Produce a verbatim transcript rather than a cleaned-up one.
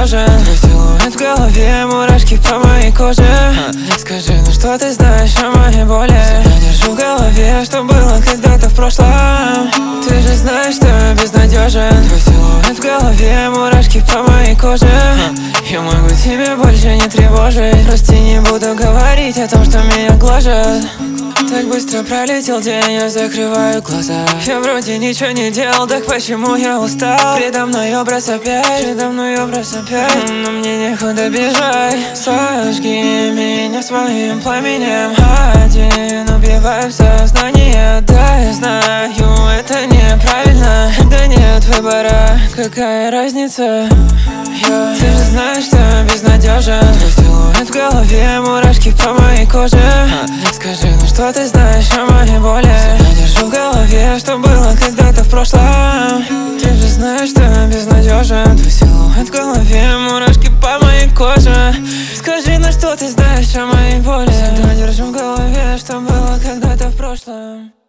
безнадежен. Твой силуэт в голове, мурашки по моей коже. Скажи, ну что ты знаешь о моей боли? Всегда держу в голове, что было когда-то в прошлом. Ты же знаешь, что я безнадежен. Твой силуэт в голове, мурашки по моей коже. Я могу тебя больше не тревожить. Прости, не буду говорить о том, что меня гложет. Так быстро пролетел день, я закрываю глаза. Я вроде ничего не делал, так почему я устал? Предо мной образ опять, предо мной образ опять. Но мне некуда бежать. Сожги меня своим пламенем. Один убиваю сознание. Да, я знаю, это неправильно. Да нет выбора, какая разница? Я... Ты же знаешь, что я безнадежен. Твой силуэт в голове, мурашки по моей коже. Скажи, ну что ты знаешь о моей боли? Всегда держу в голове, что было когда-то в прошлом. Ты же знаешь, что я безнадежен. Твой силуэт в голове, мурашки по моей коже. Скажи, ну что ты знаешь о моей боли? Всегда держу в голове, что было когда-то в прошлом.